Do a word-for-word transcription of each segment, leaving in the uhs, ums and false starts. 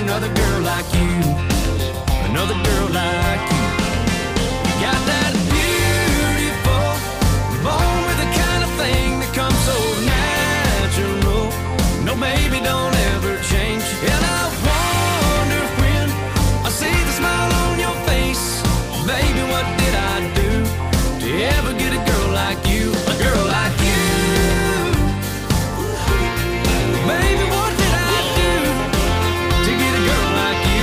another girl like you, another girl like you. You got that beautiful, born with the kind of thing that comes so natural. No, baby, don't ever change. And I wonder when I see the smile on your face, baby, what did I do to ever get a girl like you, a girl like you? Baby, what did I do to get a girl like you?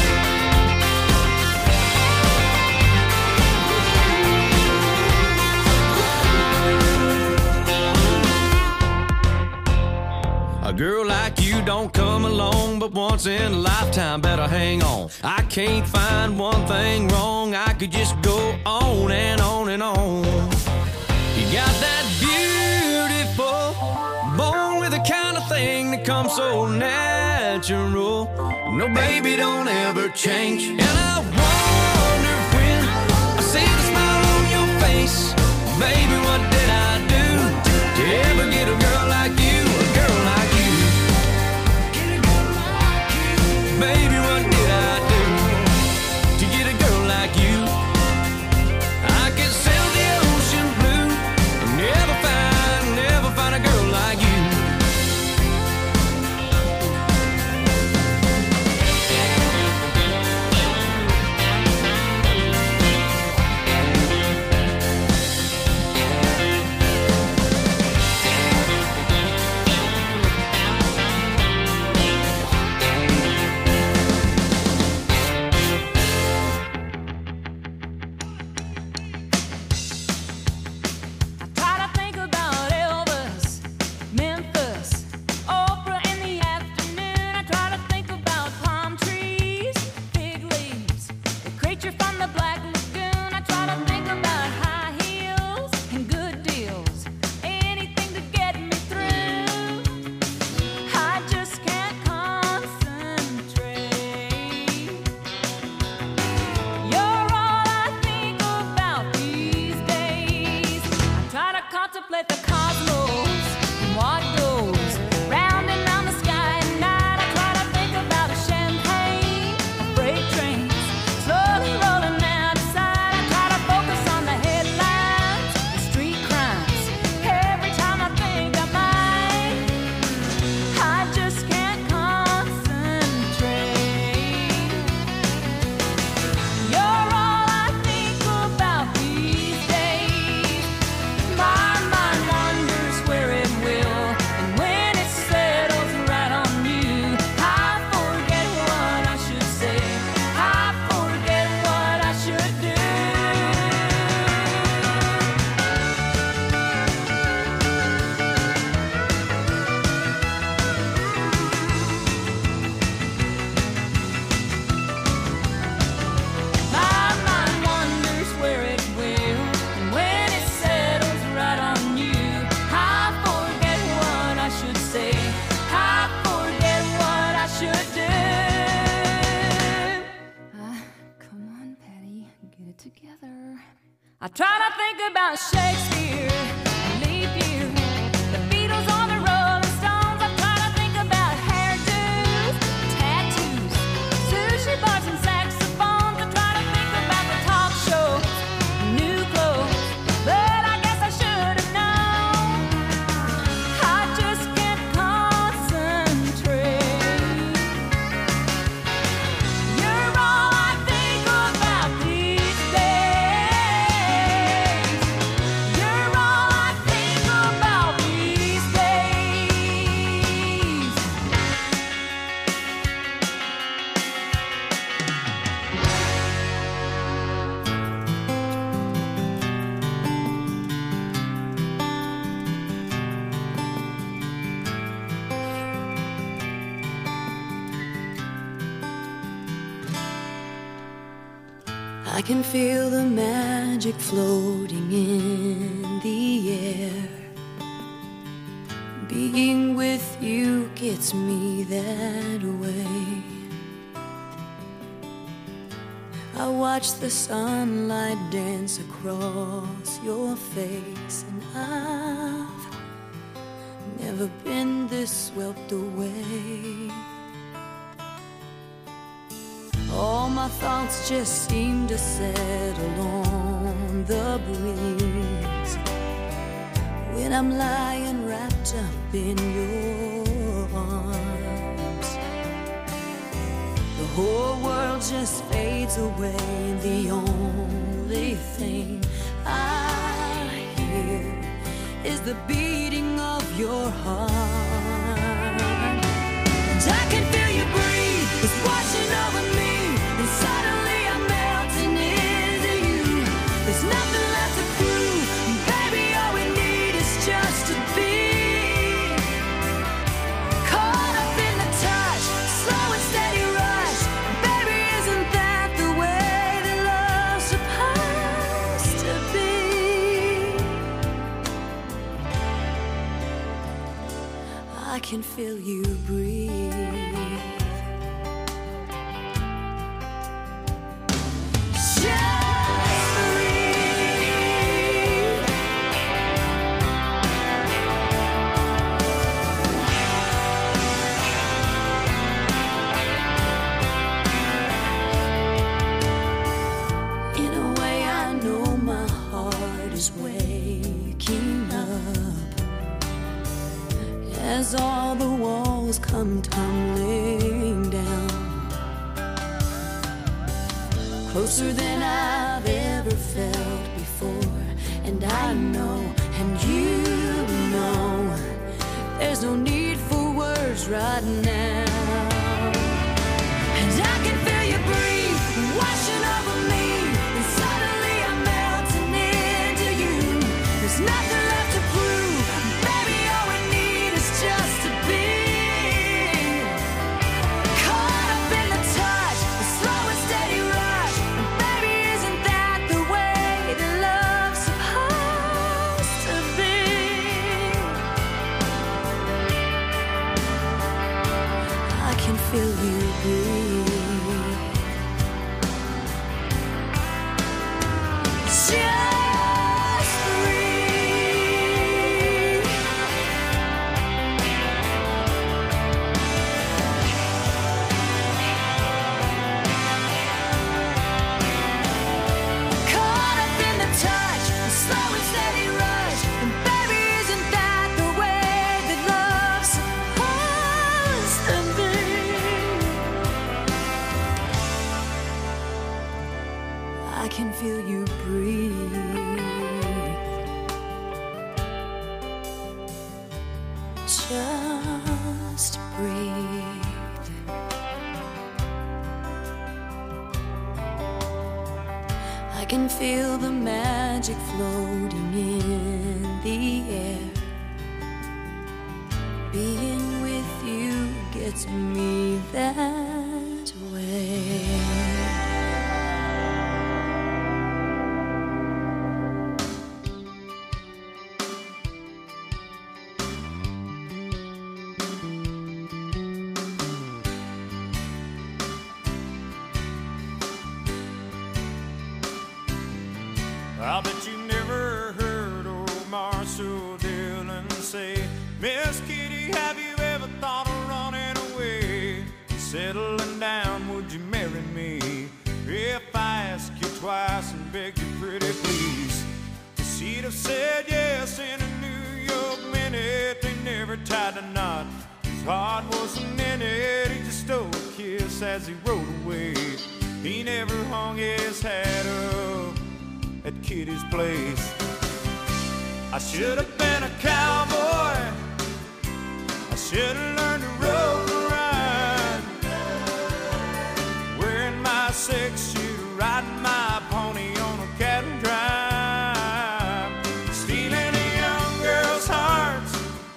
A girl like you don't come along but once in a lifetime, better hang on. I can't find one thing wrong, I could just go on and on and on. You got that beautiful, born with the kind of thing that comes so natural. No, baby, don't ever change. And I wonder when I see the smile on your face, baby, what did I do to ever get a girl like you, a girl like you? Baby, what did I do to get a girl like you? I could sail the ocean blue and never find, never find a girl like you. I try to think about Shakespeare, leap year, the Beatles on the Rolling Stones. I try to think about hairdos, tattoos, sushi bars and saxophones. I try to think about the talk shows, new clothes, but I guess I should have known. I just can't concentrate. You're all I think about these days. You're all I think about these days. I can feel the magic floating in the air. Being with you gets me that way. I watch the sunlight dance across your face, and I've never been this swept away. my thoughts just seem to settle on the breeze when I'm lying wrapped up in your arms. The whole world just fades away, and the only thing I hear is the beating of your heart. And I can feel you breathe, it's washing over me, and suddenly I'm melting into you. There's nothing left to prove, baby, all we need is just to be caught up in the touch, slow and steady rush. Baby, isn't that the way that love's supposed to be? I can feel you breathe. As all the walls come tumbling down, closer than I've ever felt before. And I know, and you know, there's no need for words right now. And I can feel you breathe, washing over me, and suddenly I'm melting into you. There's nothing left to prove, baby, all we need is just to be caught up in the touch, the slow and steady rush. And baby, isn't that the way that love's supposed to be? I can feel you breathe. Just breathe. Caught up in the touch, a slow and steady rush. And baby, isn't that the way that love's supposed to be? I can feel you breathe. Just breathe. I can feel the magic floating in the air. Being with you gets me that way. I bet you never heard old Marshall Dillon say, Miss Kitty, have you ever thought of running away? Settling down, would you marry me? If I ask you twice and beg you pretty please. She'd have said yes in a New York minute. They never tied a knot, his heart wasn't in it. He just stole a kiss as he rode away. He never hung his hat up at Kitty's place. I should have been a cowboy, I should have learned to rope and ride, wearing my six shooter, riding my pony on a cattle drive, stealing a young girl's hearts,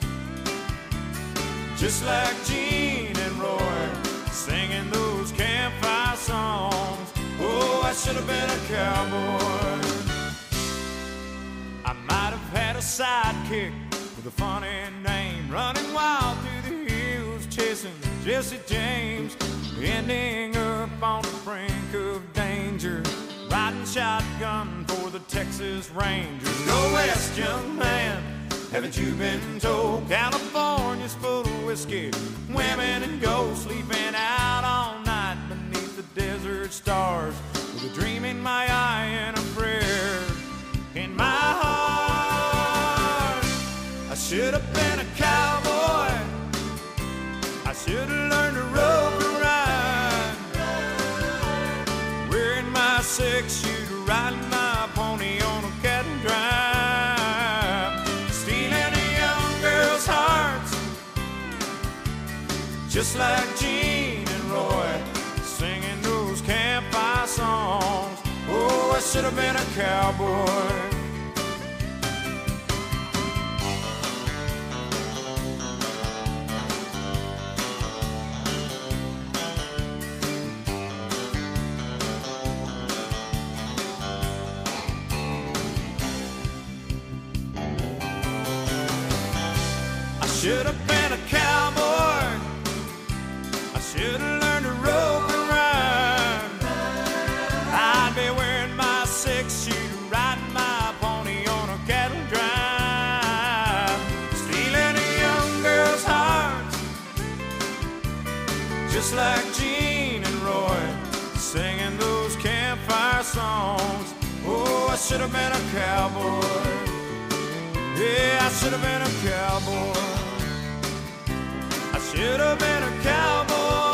just like Gene and Roy, singing those campfire songs. Oh, I should have been a cowboy. I might have had a sidekick with a funny name, running wild through the hills, chasing Jesse James, ending up on the brink of danger, riding shotgun for the Texas Rangers. Go west, young man, haven't you been told? California's full of whiskey, women and gold, sleeping out all night beneath the desert stars. should have been a cowboy. I should have learned to rope and ride, wearing my six-shooter, riding my pony on a cattle drive, stealing a young girl's hearts, just like Gene and Roy, singing those campfire songs. Oh, I should have been a cowboy. Should have been a cowboy. I should have learned to rope and ride. I'd be wearing my six-shooter, riding my pony on a cattle drive, stealing a young girl's heart, just like Gene and Roy, singing those campfire songs. Oh, I should have been a cowboy. Yeah, I should have been a cowboy. I should have been a cowboy.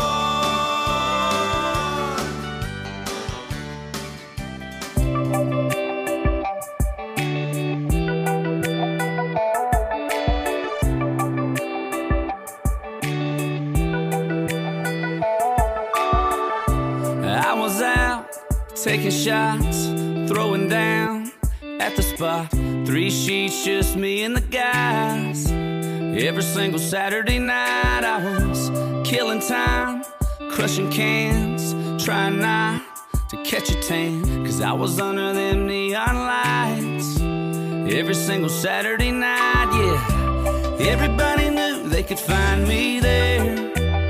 I was out taking shots, throwing down at the spot. Three sheets, just me and the guys. Every single Saturday night I was killing time, crushing cans, trying not to catch a tan, cause I was under them neon lights. Every single Saturday night, yeah, everybody knew they could find me there.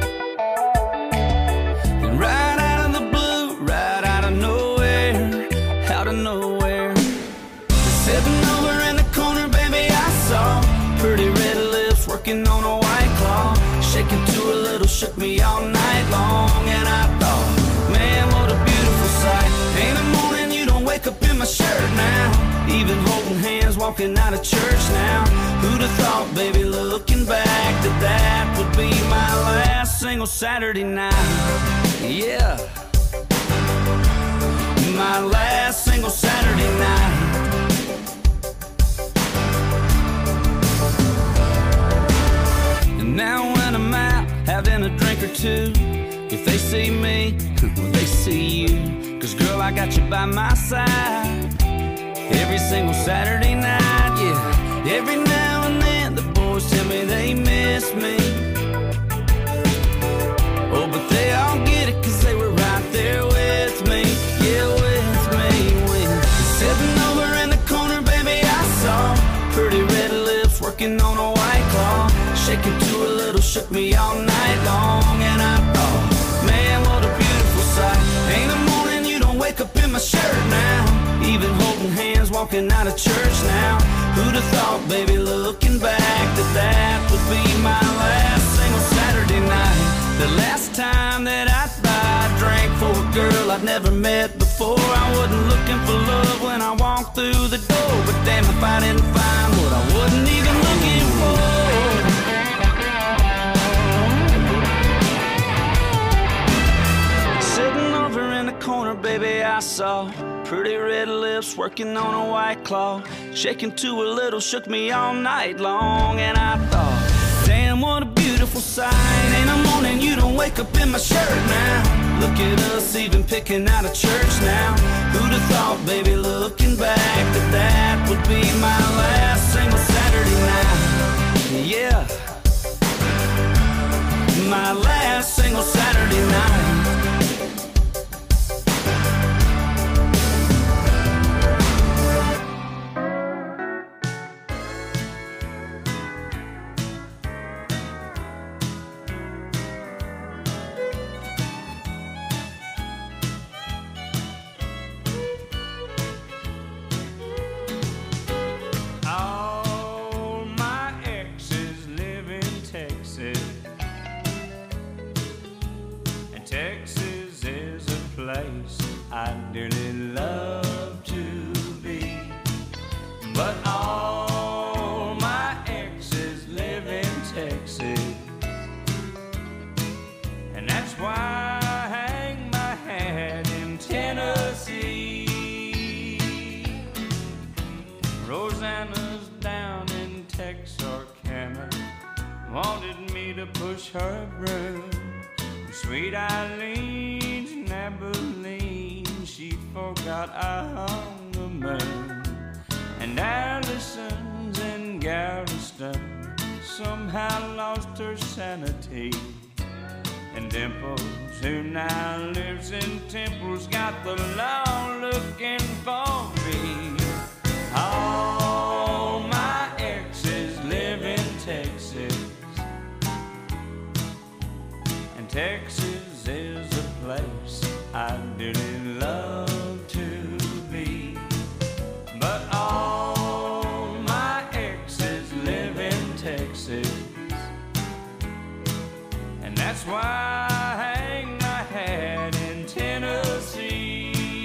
And right out of the blue, right out of nowhere, out of nowhere, sitting over in the corner, baby, I saw pretty red lips working on a white claw, shaking to a little, shook me all night long. And I thought, man, what a beautiful sight. Ain't a morning you don't wake up in my shirt now, even holding hands walking out of church now. Who'd have thought, baby, looking back, that that would be my last single Saturday night. Yeah, my last single Saturday night. Now when I'm out having a drink or two, if they see me, well, they see you. Cause girl, I got you by my side every single Saturday night, yeah. Every now and then the boys tell me they miss me. Oh, but they all get it cause they were right there with me. Yeah, with me, with me. Sitting over in the corner, baby, I saw pretty red lips working on a white claw, shaking to a little, shook me all night long. And I thought, man, what a beautiful sight. Ain't a morning you don't wake up in my shirt now, even holding hands walking out of church now. Who'd have thought, baby, looking back, that that would be my last single Saturday night. The last time that I'd buy a drink for a girl I'd never met before. I wasn't looking for love when I walked through the door, but damn if I didn't find what I wasn't even looking for. Corner, baby, I saw pretty red lips working on a white claw, shaking to a little, shook me all night long. And I thought, damn, what a beautiful sight. Ain't a morning you don't wake up in my shirt now. Look at us even picking out of church now. Who'd have thought, baby, looking back, that that would be my last single Saturday night. Yeah, my last single Saturday night. I'd dearly love to be, but all my exes push her broom. Sweet Eileen's in Abilene, she forgot I hung the moon. And Allison's in Galveston somehow lost her sanity. And Dimples, who now lives in Temple's, got the law looking for me. All my exes live in Texas, and Texas is a place I dearly love to be. But all my exes live in Texas, and that's why I hang my hat in Tennessee.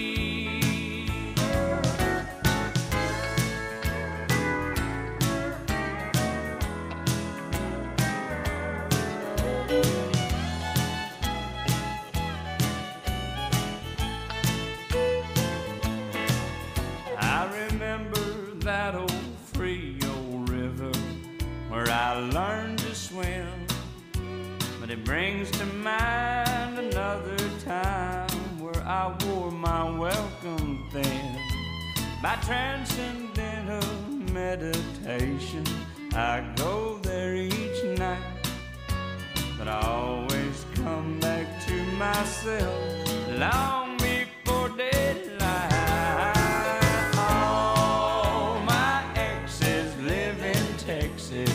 I remember that old Frio river where I learned to swim. But it brings to mind another time where I wore my welcome thin. By transcendental meditation, I go there each night. But I always come back to myself long before daylight. All my exes live in Texas,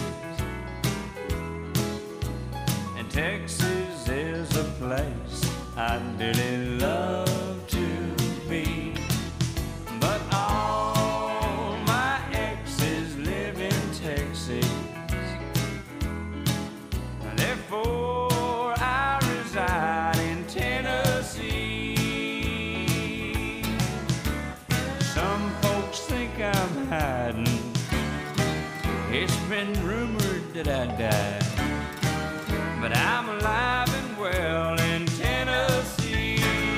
Texas is a place I dearly love to be. But all my exes live in Texas, therefore I reside in Tennessee. Some folks think I'm hiding, it's been rumored that I died. But I'm alive and well in Tennessee.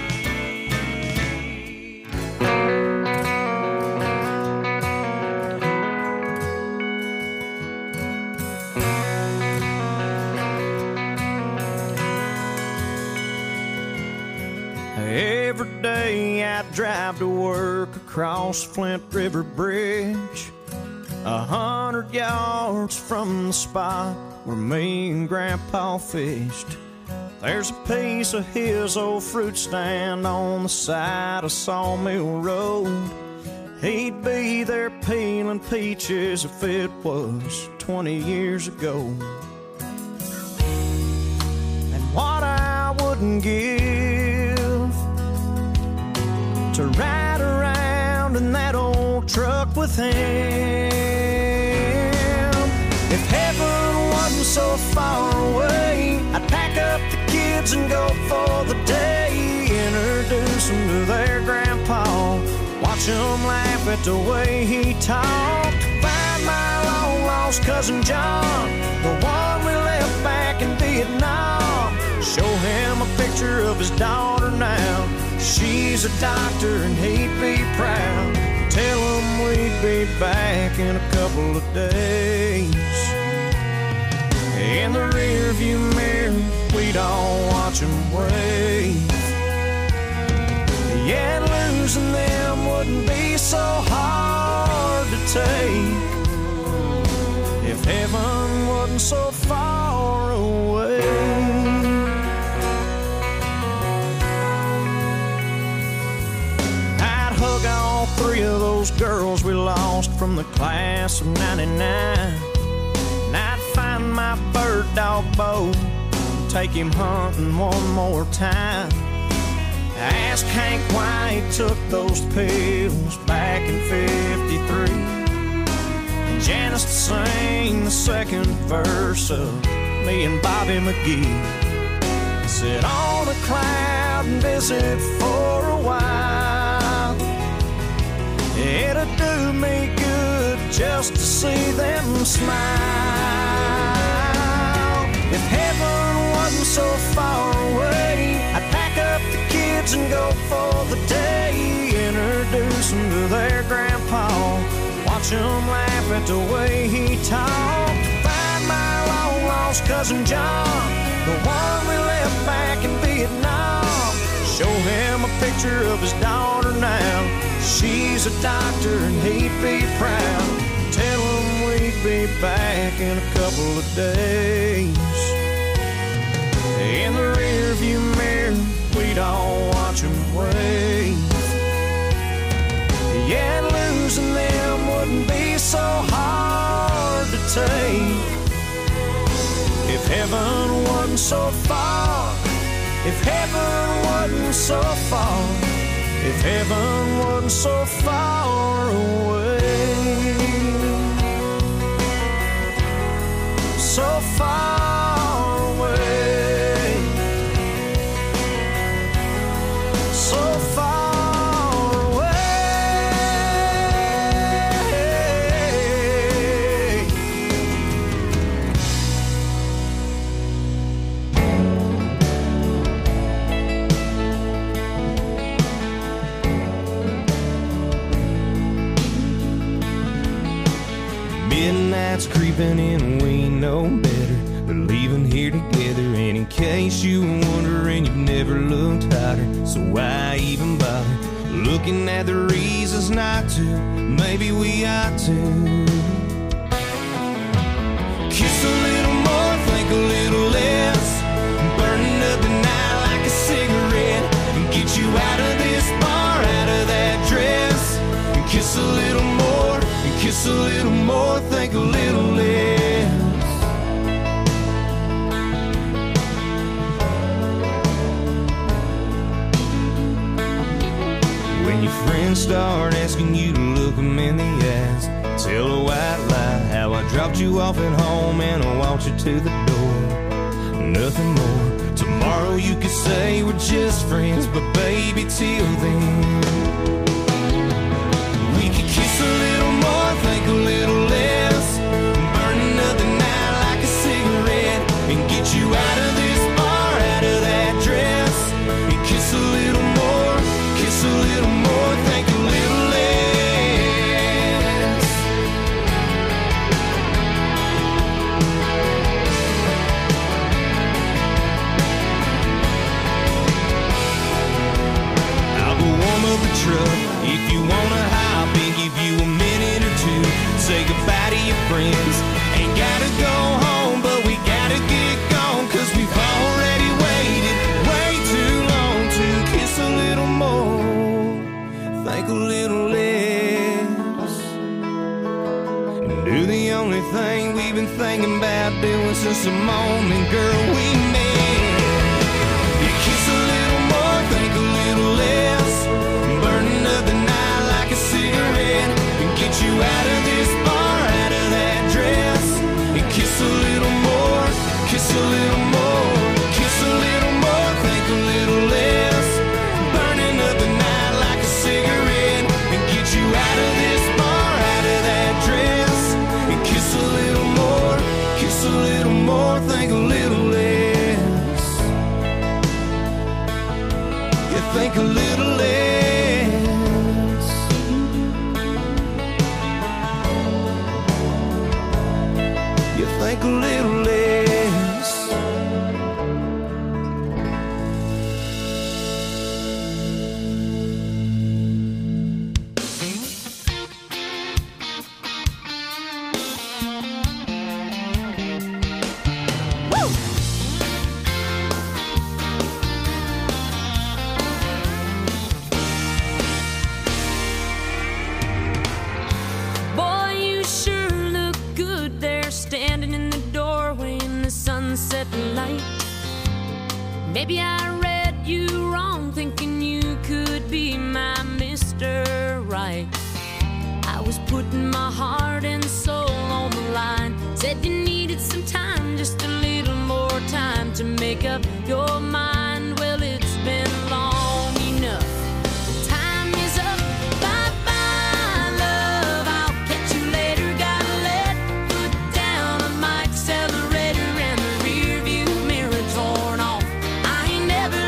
Every day I drive to work across Flint River Bridge, a hundred yards from the spot where me and Grandpa fished. There's a piece of his old fruit stand on the side of Sawmill Road. He'd be there peeling peaches if it was twenty years ago. And what I wouldn't give to ride around in that old truck with him. If heaven wasn't so far away, I'd pack up the kids and go for the day. Introduce them to their grandpa, watch them laugh at the way he talked. Find my long lost cousin John, the one we left back in Vietnam. Show him a picture of his daughter now. She's a doctor and he'd be proud. Tell him we'd be back in a couple of days. In the rearview mirror, we'd all watch him wave. Yeah, losing them wouldn't be so hard to take if heaven wasn't so far away. I'd hug all three of those girls we lost from the class of ninety-nine. And I'd find my bird dog Bo, take him hunting one more time. Ask Hank why he took those pills back in fifty-three. And Janice to sing the second verse of me and Bobby McGee. Sit on a cloud and visit for a while. It'd do me good just to see them smile. If heaven wasn't so far away, I'd pack up the kids and go for the day. Introduce them to their grandpa, watch them laugh at the way he talked. Find my long lost lost cousin John, the one we left back in Vietnam. Show him a picture of his daughter now. She's a doctor and he'd be proud. Tell him we'd be back in a couple of days. In the rearview mirror, we'd all watch him wave. Yeah, losing them wouldn't be so hard to take if heaven wasn't so far. If heaven wasn't so far. If heaven wasn't so far away. So far away. So far away. Midnight's creeping in, we know better. We're leaving here together, and in case you were wondering, you've never looked hotter. So why even bother looking at the reasons not to? Maybe we ought to kiss a little more, think a little less, burning up the night like a cigarette, and get you out of this bar, out of that dress, and kiss a little more, and kiss a little more, think a little less. When your friends start asking you to look them in the eyes, tell a white lie how I dropped you off at home and I walked you to the door. Nothing more. Tomorrow you could say we're just friends, but baby, till then we could kiss a little more, think a little less, burning up the night like a cigarette, and get you out of this bar, out of that dress, and kiss a little more, kiss a little more, think a little less. I'll go warm up the truck if you wanna hop in, give you a minute or two, say goodbye to your friends. Ain't gotta go home, but we gotta get gone, cause we've already waited way too long to kiss a little more, think a little less, and do the only thing we've been thinking about doing since the moment, girl, we met. You kiss a little more, think a little less, burning up the night like a cigarette, and get you out of this bar, out of that dress, and kiss a little more, kiss a little more, kiss a little more, think a little less, burning up the night like a cigarette, and get you out of this bar, out of that dress, and kiss a little more, kiss a little more, think a little less. You think a little less. You think a little less. Boy, you sure look good there, standing in the doorway in the sunset light. Maybe I read you wrong, thinking you could be my Mister Right. I was putting my heart and soul on the line. Said you needed some time, just a little more time to make up your mind. Well, it's been long enough. Time is up. Bye-bye, love. I'll catch you later. Gotta let foot down on my accelerator, and the rear view mirror torn off. I ain't never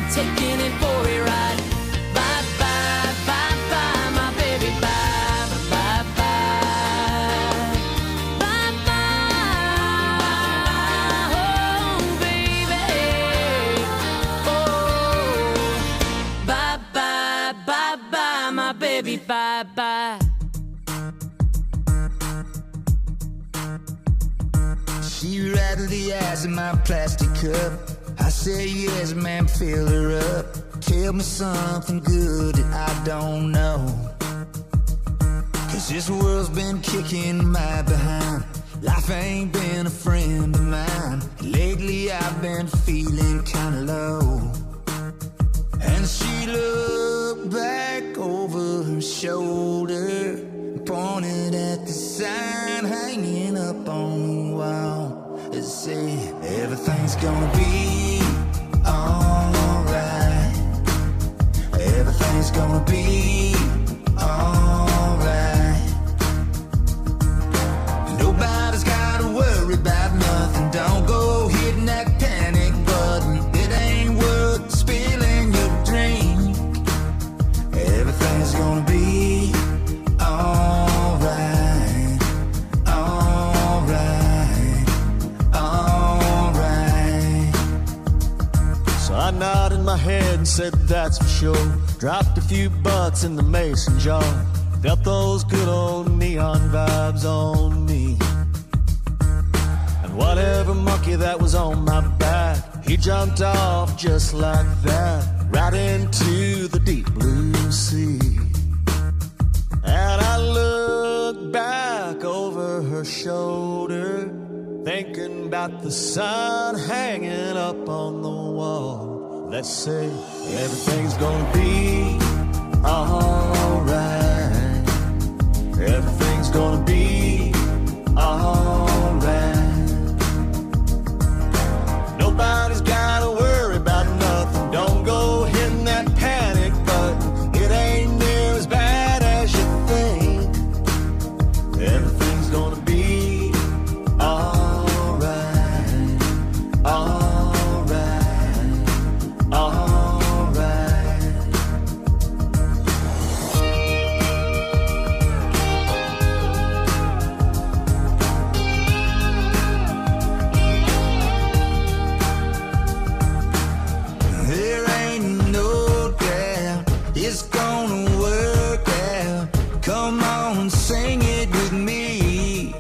taking it for a ride. Bye, bye, bye, bye, my baby, bye, bye, bye. Bye, bye, oh, baby. Oh, bye, bye, bye, bye, my baby, bye, bye. She rattled the ice in my plastic cup. I said yes, ma'am, fill her up. Tell me something good that I don't know. Cause this world's been kicking my behind. Life ain't been a friend of mine. Lately I've been feeling kinda low. And she looked back over her shoulder, pointed at the sign hanging up on the wall. It said, everything's gonna be alright. Everything's gonna be alright. Nobody's gotta worry about nothing. Don't go hitting that panic button. It ain't worth spilling your drink. Everything's gonna be alright. Alright. Alright. So I nodded my head and said that's for sure. Dropped a few bucks in the mason jar. Felt those good old neon vibes on me. And whatever monkey that was on my back, he jumped off just like that, right into the deep blue sea. And I looked back over her shoulder, thinking about the sun hanging up on the wall. Let's say everything's gonna be alright. Everything's gonna be alright. Nobody's gotta worry about nothing. Don't go hitting that panic button. It ain't near as bad as you think. Everything's gonna be alright. Alright. Alright. There ain't no doubt it's gonna work out. Come on, sing it with me.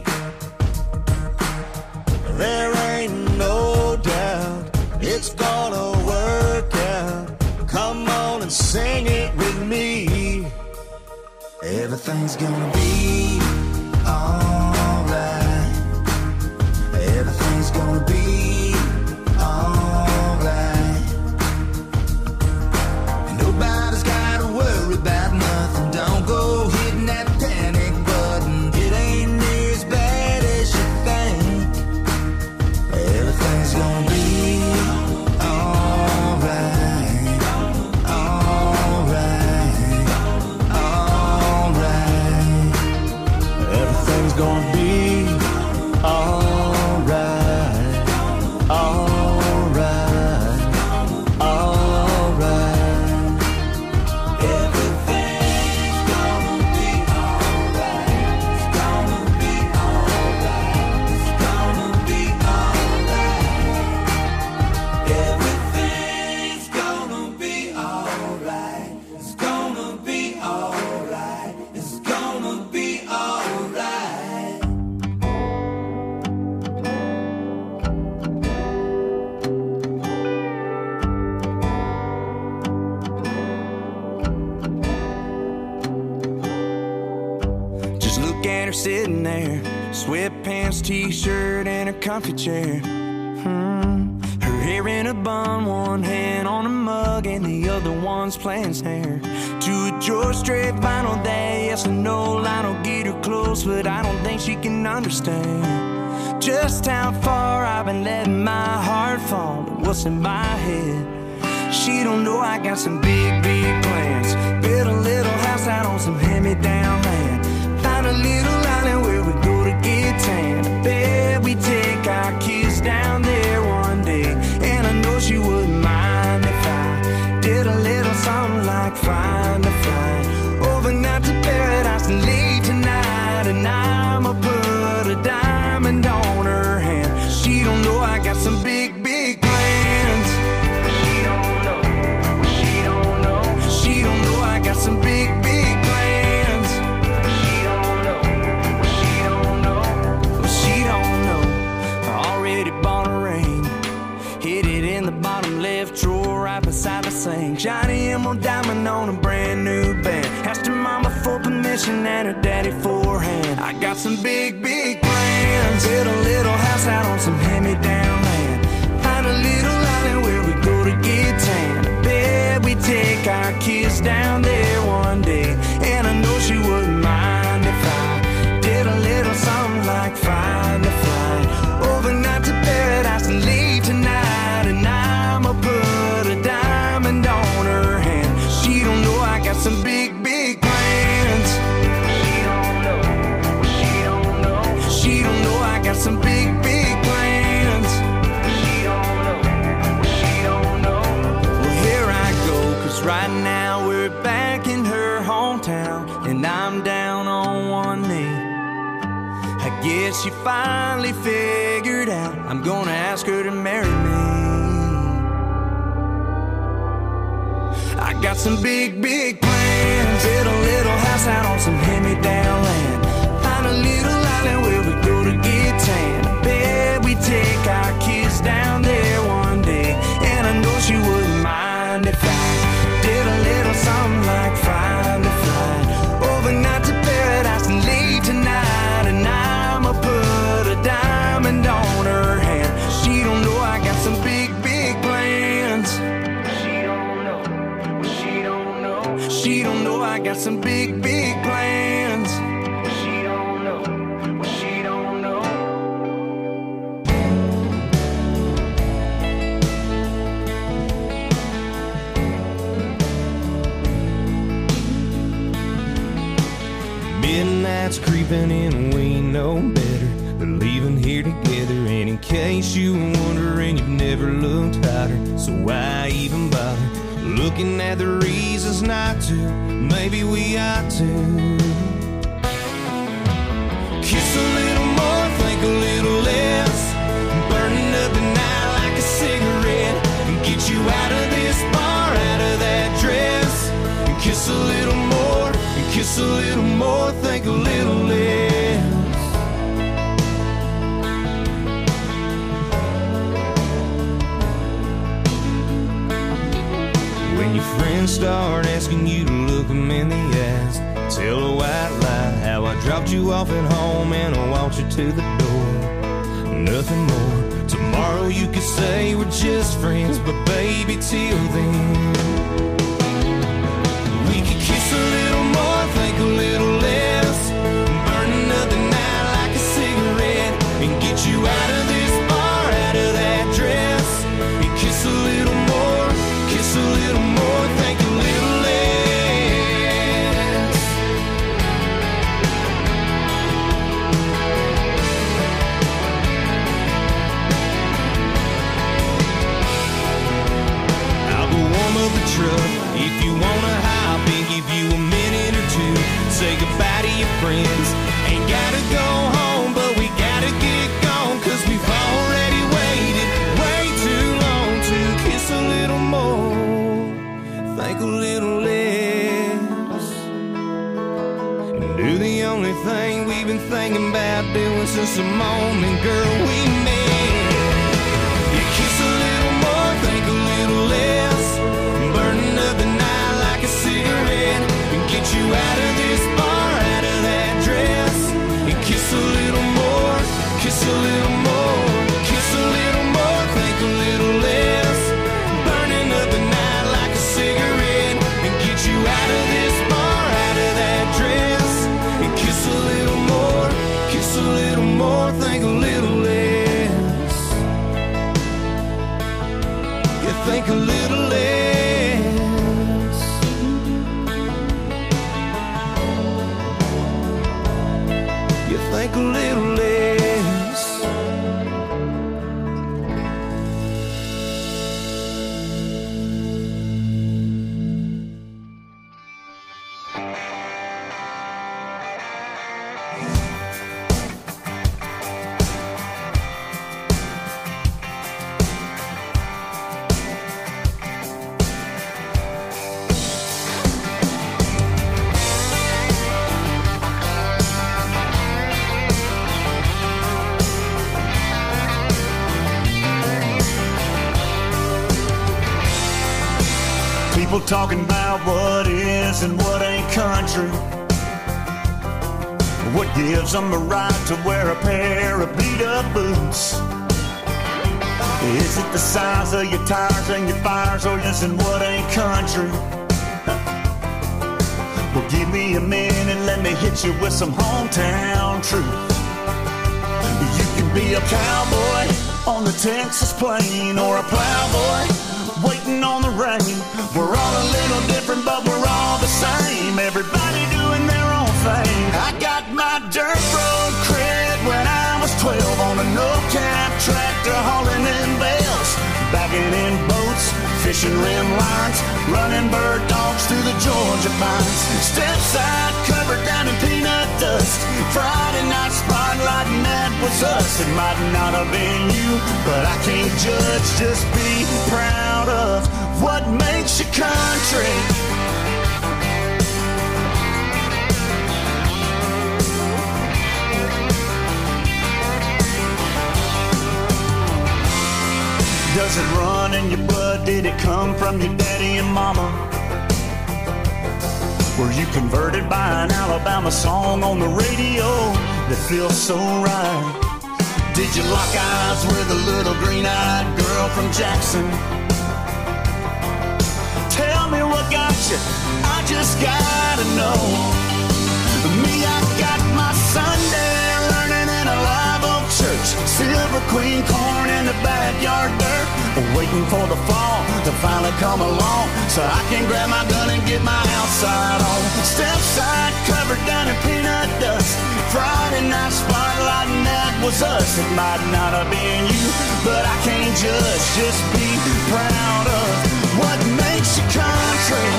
There ain't no doubt it's gonna work out. Come on and sing it with me. Everything's gonna be alright. Everything's gonna be alright. Nobody's gotta worry about nothing. Don't go hitting that panic button. It ain't near as bad as you think. Everything's gonna be alright. Alright. Alright. Everything's gonna be alright. Alright. Alright. Everything's gonna be alright. It's gonna be alright. It's gonna be alright. Everything's gonna be alright. It's gonna be alright. It's gonna be alright. Just look at her sitting there, sweatpants, t-shirt, and her comfy chair. Hmm. Her hair in a bun, one hand on a mug, and the other one's playing snare. To a George Strait vinyl day, yes or no, Lionel get her close, but I don't think she can understand just how far I've been letting my heart fall and what's in my head. She don't know I got some big, big plans. Build a little house out on some hand-me-down land. Find a little island where we go to get tan. I bet we take our kids down there one day. And I know she wouldn't mind if I ring, shiny emerald diamond on a brand new band. Asked her mama for permission and her daddy for a hand. I got some big, big plans. Build a little house out on some hand-me-down land. Find a little island where we go to get tan. I bet we take our kids down there one day, and I know she wouldn't mind if I did a little something like find a flight overnight to paradise and leave tonight. And I'ma put a diamond on her hand. She don't know I got some big, big plans. She don't know, she don't know. She don't know I got some big, big plans. She don't know, she don't know. Well, here I go, cause right now we're back in her hometown, and I'm down on one knee. I guess she finally figured out I'm gonna ask her to marry me. I got some big, big plans. Build a little house out on some hand-me-down land. Find a little island where we go to get tan. I bet we take our kids down there one day, and I know she wouldn't mind if I did a little something like find a flight overnight to paradise and leave tonight. And I'ma put a diamond on her hand. She don't know I got some big, big plans. She don't know, she don't know. She don't know I got some big, big plans. She don't know, she don't know. Midnight's creeping in and we know better than leaving here together. And in case you were wondering, you've never looked hotter, so why even bother looking at the reasons not to? Maybe we ought to kiss a little more, think a little less, burning up the night like a cigarette, and get you out of this bar, out of that dress, and kiss a little more, and kiss a little more, think a little less. When your friends start asking you to look them in the eyes, tell a white lie how I dropped you off at home and I walked you to the door. Nothing more. Tomorrow you could say we're just friends, but baby, till then we could kiss a little more, think a little less, burning up the night like a cigarette, and get you out of this bar, out of that dress, and kiss a little more, kiss a little more, think a little less. I'll go warm up the truck if you wanna hop and give you a minute or two. Say goodbye to your friends. Ain't gotta go home, but we gotta get gone, cause we've already waited way too long to kiss a little more, think a little less, and do the only thing we've been thinking about doing since the moment, girl, we met. You kiss a little more, think a little less, burning up the night like a cigarette, and get you out of this bar, out of that dress, and kiss a little more, kiss a little more, kiss a little more, think a little less, burning up the night like a cigarette, and get you out of this bar, out of that dress, and kiss a little more, kiss a little more, think a little less. People talking about what is and what ain't country. What gives them a right to wear a pair of beat-up boots? Is it the size of your tires and your fires, or is it what ain't country? Well, give me a minute, let me hit you with some hometown truth. You can be a cowboy on the Texas plain, or a plowboy waiting on the rain. We're all a little different, but we're all the same. Everybody doing their own thing. I got my dirt road cred when I was twelve on a no-cab tractor hauling in bales, bagging in boats, fishing rim lines, running bird dogs through the Georgia pines. Stepside covered down in peanut dust. Friday night spotlight, and that was us. It might not have been you, but I can't judge. Just be proud of what makes you country. Does it run in your blood? Did it come from your daddy and mama? Were you converted by an Alabama song on the radio that feels so right? Did you lock eyes with a little green-eyed girl from Jackson? Tell me what got you, I just gotta know. Me, I got my Sunday learning in a live oak church. Silver Queen corn in the backyard dirt, waiting for the fall to finally come along, so I can grab my gun and get my outside on. Stepside covered down in peanut dust. Friday night spotlight, and that was us. It might not have been you, but I can't judge. Just be proud of what makes you country.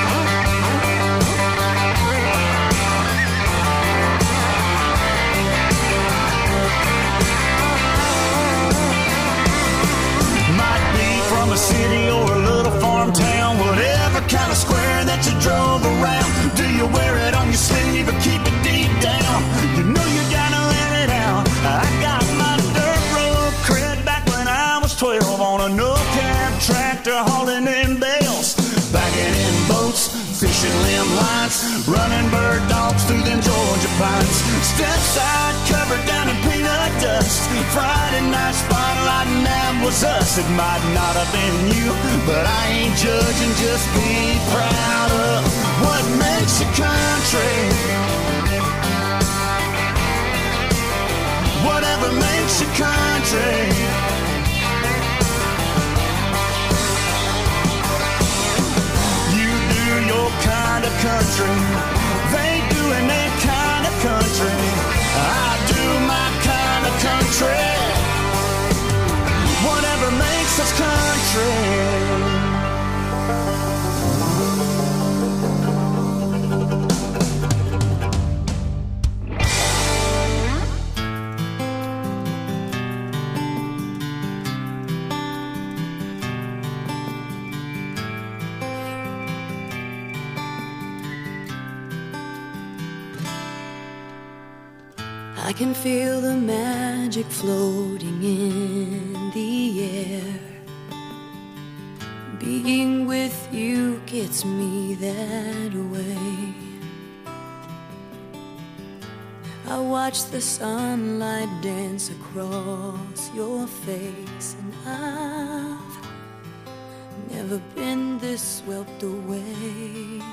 From a city or a little farm town, whatever kind of square that you drove around. Do you wear it on your sleeve or keep it deep down? You know you gotta let it out. I got my dirt road cred back when I was twelve on a no-cab tractor hauling in bales, bagging in boats, fishing limb lines, running bird dogs through them Georgia pines. Stepside covered down in peanut dust. Friday night spotlight, and that was us. It might not have been you, but I ain't judging. Just be proud of what makes you country. Whatever makes you country. Your kind of country, they doing their kind of country. I do my kind of country. Whatever makes us country. I can feel the magic floating in the air. Being with you gets me that way. I watch the sunlight dance across your face, and I've never been this swept away.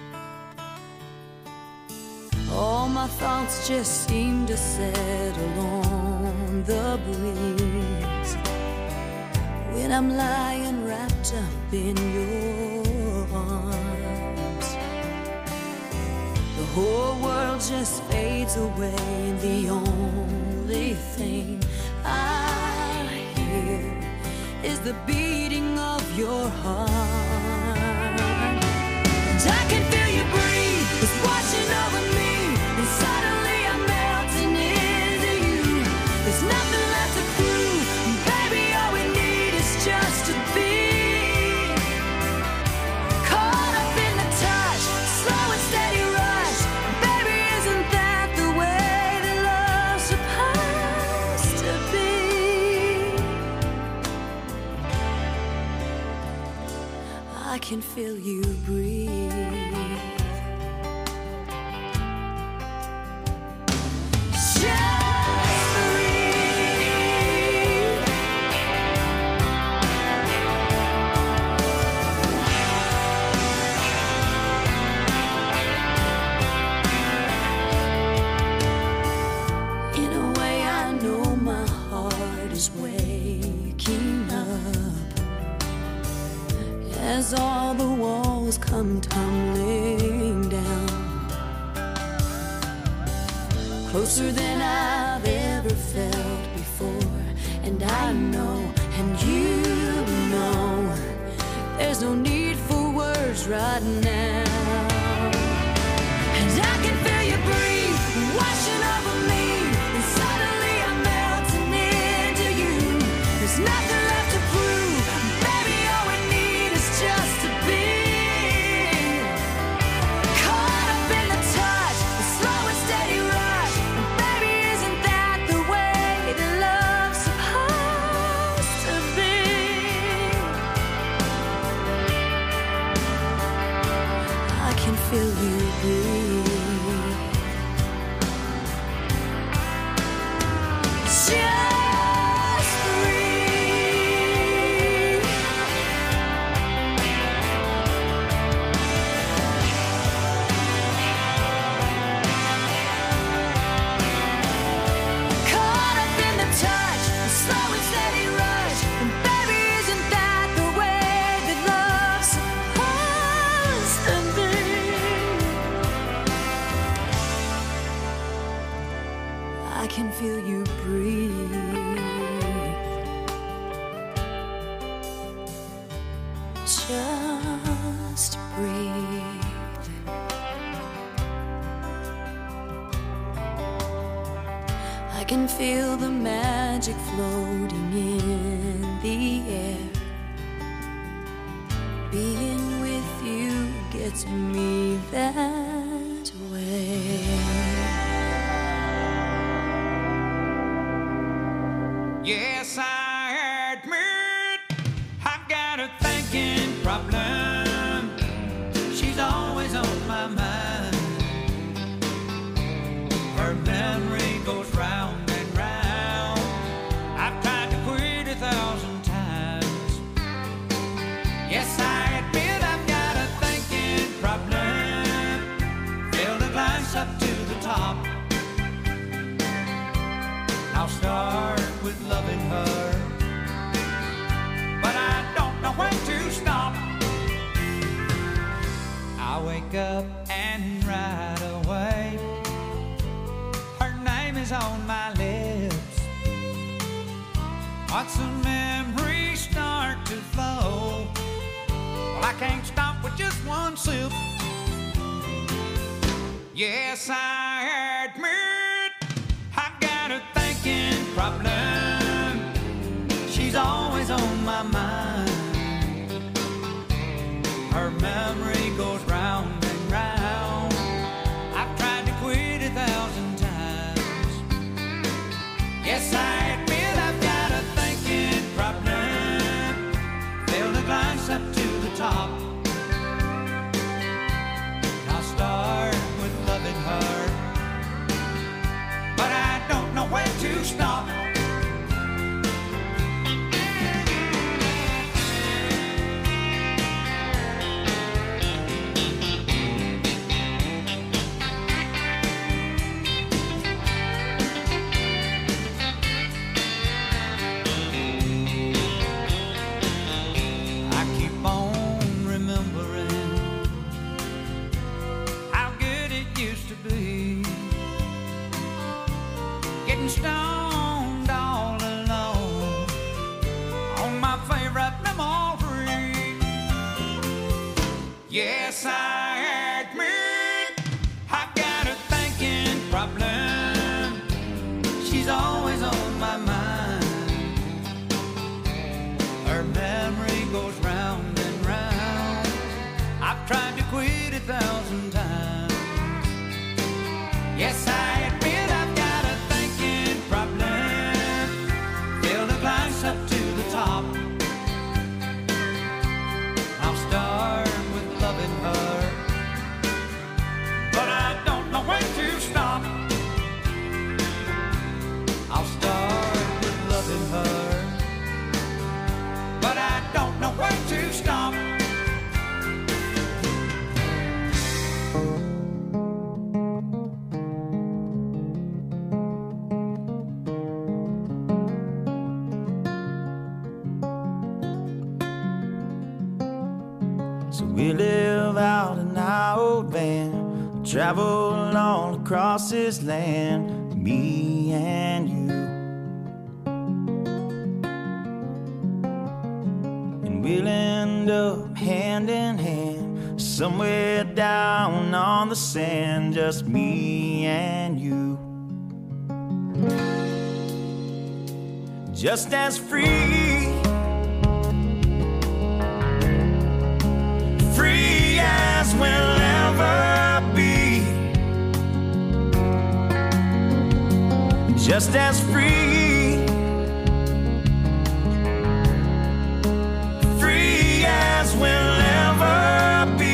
All my thoughts just seem to settle on the breeze when I'm lying wrapped up in your arms. The whole world just fades away, and the only thing I hear is the beating of your heart. And I can feel you breathe, it's washing over me. And suddenly I'm melting into you. There's nothing left to prove. Baby, all we need is just to be caught up in the touch, slow and steady rush. Baby, isn't that the way that love's supposed to be? can feel you breathe. Just breathe. In a way, I know my heart is waking up as all the walls come tumbling down, closer than I've ever felt before. And I know, and you know, there's no need for words right now. And I can feel you breathe, washing over me, and suddenly I'm melting into you. There's nothing left to prove, baby, all we need is just to be caught up in the touch, the slow and steady rush. And baby, isn't that the way that love's supposed to be? I can feel you breathe. Just breathe. Caught up in the touch, the slow and steady rush. And baby, isn't that the way that love's supposed to be? I can feel you breathe. Just breathe. I can feel the magic floating in the air. Being with you gets me that way. Yes, I admit I've got a thinking problem. She's always on my mind. Her memory goes round and round. I've tried to quit a thousand times. Yes, I admit I've got a thinking problem. Fill the glass up to the top. I'll start with loving her, but I don't know when to stop. I wake up and right away her name is on my lips. Watch the memories start to flow. Well, I can't stop with just one sip. Yes, I admit I've got a thinking problem. She's always on my mind. Her memory goes round and round. I've tried to quit a thousand times. Yes, I admit I've got a thinking problem. Fill the glass up to the top. I'll start with loving her, but I don't know when to stop. I keep on remembering how good it used to be. Getting stoned all alone on my favorite memory. Yes, I admit I've got a thinking problem. She's always on my mind. Her memory goes round and round. I've tried to quit a thousand times. Yes, I admit I've got a thinking problem. Fill the glass up to the top. I'll start So we live out in our old van, travel all across this land, me and you. And we'll end up hand in hand, somewhere down on the sand, just me and you. Just as free, free as we'll ever be. Just as free, free as we'll ever be.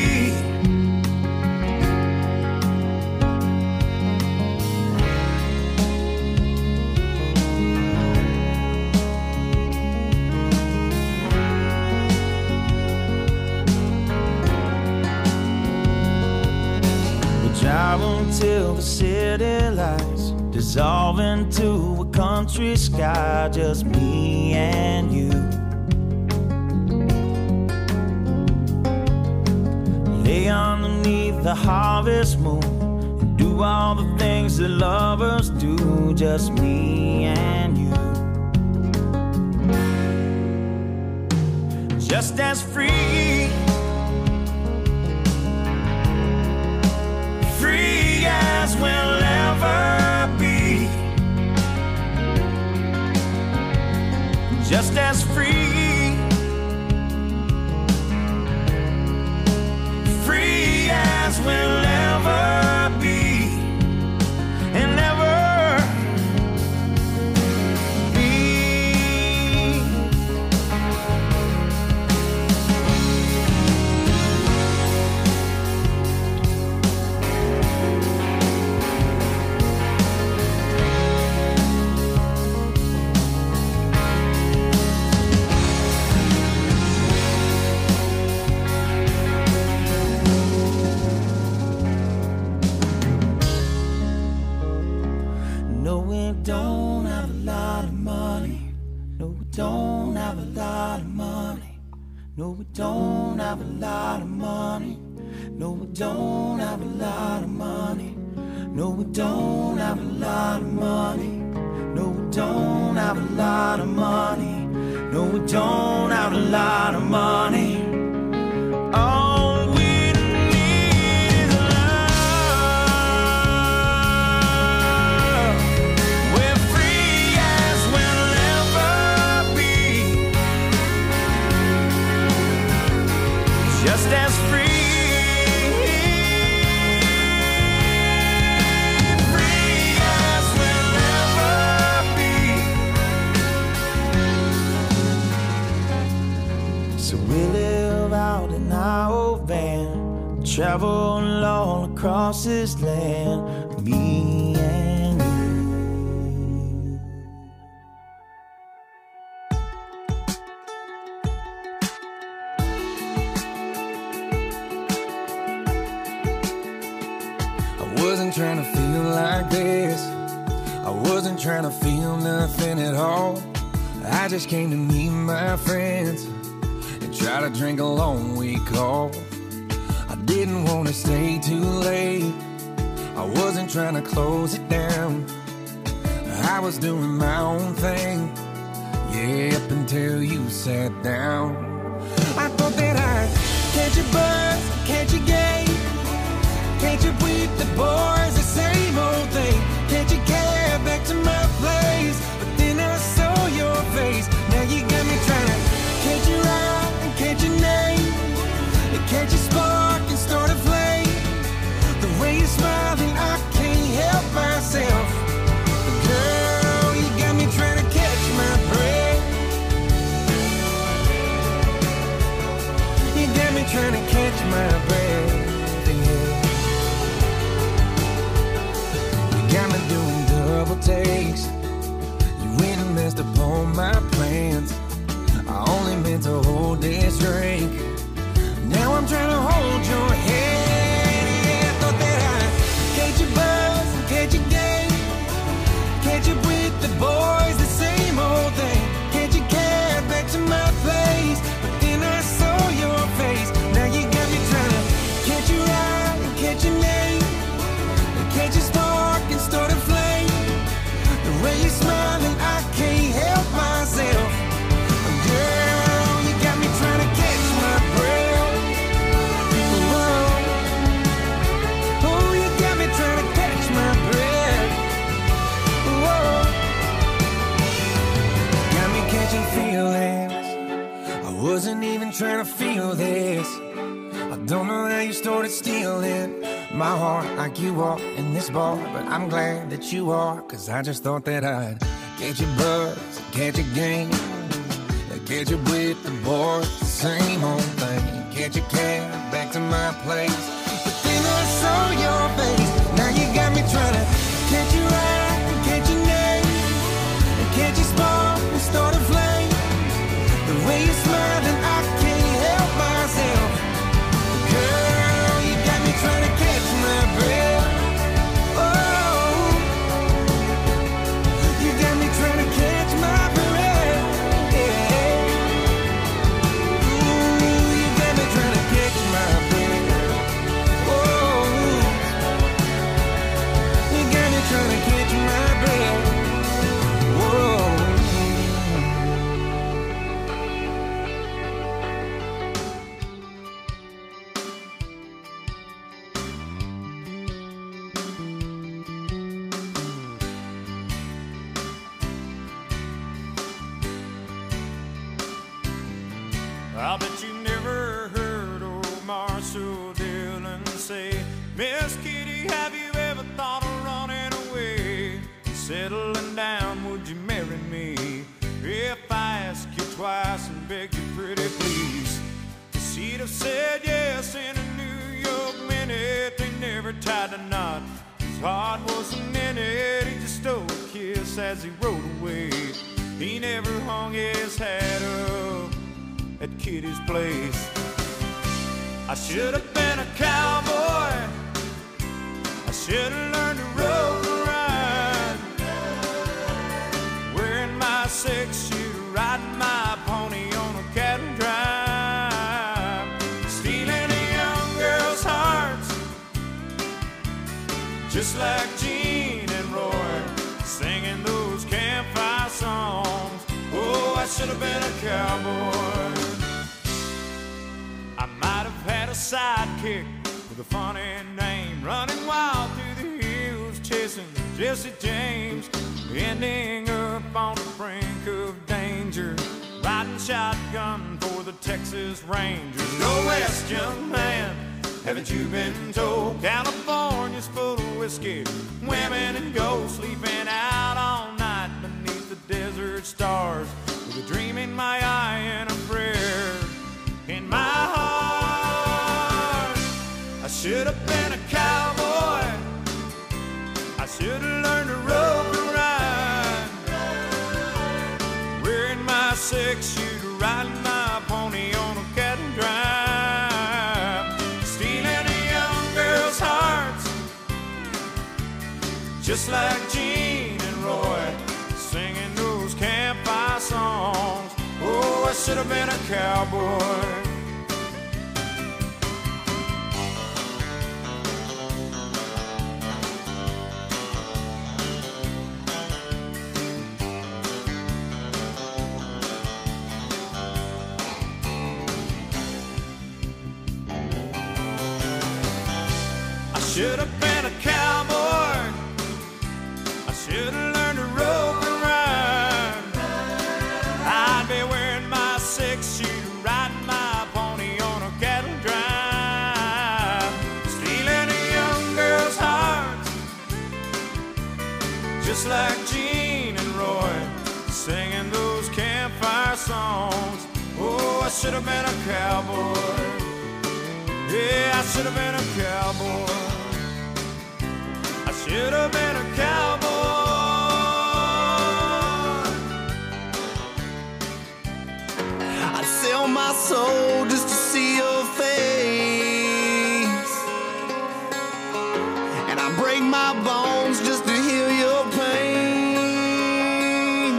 Drive until the city lights dissolve into a country sky, just me and you. Lay underneath the harvest moon and do all the things that lovers do, just me and you. Just as free, free as we'll ever be. Just as free, free as we'll ever be, and ever be. No, we don't have a lot of money. No, we don't have a lot of money. No, we don't have a lot of money. No, we don't have a lot of money. No, we don't have a lot of money. No, we don't have a lot of money. No, we don't have a lot of money. All we need is love. We're free as we'll ever be. Just as free. So we live out in our old van, travel all across this land, me and you. I wasn't trying to feel like this. I wasn't trying to feel nothing at all. I just came to meet my friends, try to drink a long week off. I didn't want to stay too late. I wasn't trying to close it down. I was doing my own thing, yeah, up until you sat down. I thought that I'd catch a buzz, catch a game. Can't you beat the boys, the same old thing? Can't you get back to my place? But then I saw your face. Now you got me trying to catch your eye, catch your name, catch your spark and start a flame. The way you're smiling, I can't help myself. But girl, you got me trying to catch my breath. You got me trying to catch my you started stealing my heart like you are in this bar. But I'm glad that you are, cause I just thought that I'd get your buzz, get your game, get you with the boys, the same old thing. Get your cab back to my place. But then I saw your face. Now you got me trying to catch your eye and catch your name, and catch your spark and start a flame. The way you smile and I can't help myself. Girl, you got me trying to catch my breath. Oh, you got me trying to catch my breath. Yeah. Ooh, you got me trying to catch my breath. Oh, you got me trying to catch my breath. Whoa. I bet you never heard old Marshall Dillon say, Miss Kitty, have you ever thought of running away? Settling down, would you marry me? If I ask you twice and beg you pretty please, she'd have said yes in a New York minute. They never tied a knot, his heart wasn't in it. He just stole a kiss as he rode away. He never hung his hat up at Kitty's place. I should have been a cowboy, I should have learned to rope and ride, wearing my six-shooter, riding my pony on a cattle drive, stealing a young girl's hearts, just like Gene and Roy, singing those campfire songs. Oh, I should have been a cowboy. I might have had a sidekick with a funny name, running wild through the hills, chasing Jesse James, ending up on the brink of danger, riding shotgun for the Texas Rangers. Go west, young man, haven't you been told? California's full of whiskey, women and gold, sleeping out all night beneath the desert stars, with a dream in my eye and a prayer in my heart. I should have been a cowboy, I should have learned to rope and ride, wearing my six-shooter, riding my pony on a cattle drive, stealing a young girl's hearts, just like Gene and Roy, singing those campfire songs. Oh, I should have been a cowboy. I should have been a cowboy, I should have learned to rope and ride, I'd be wearing my six-shooter, riding my pony on a cattle drive, stealing a young girl's heart, just like Gene and Roy, singing those campfire songs. Oh, I should have been a cowboy. Yeah, I should have been a cowboy. I should have been a cowboy. I'd sell my soul just to see your face, and I break my bones just to heal your pain.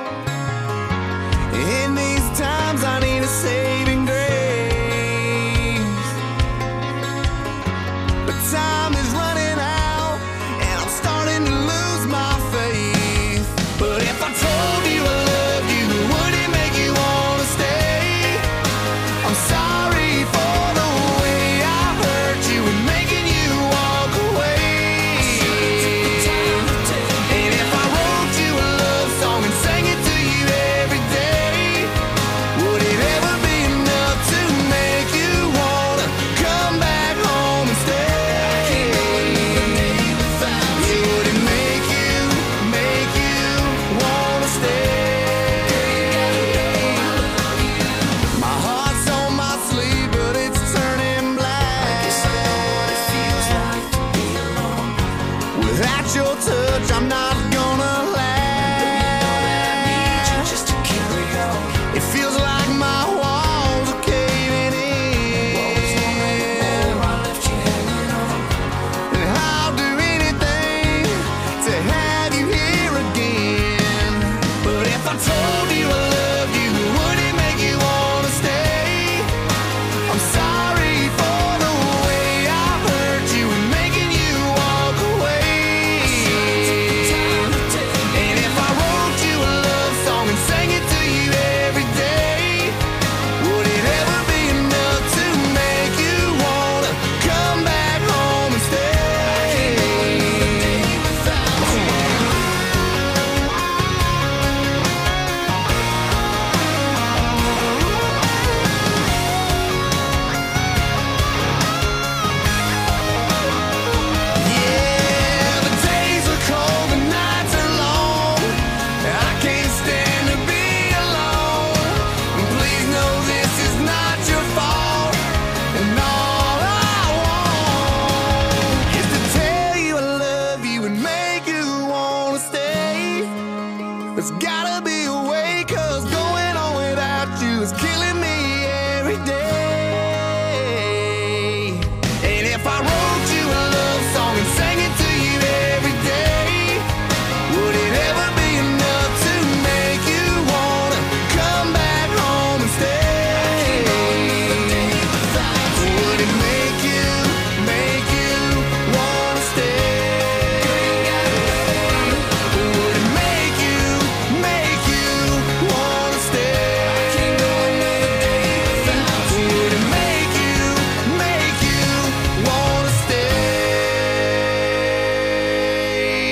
In these times I need a saving grace, but time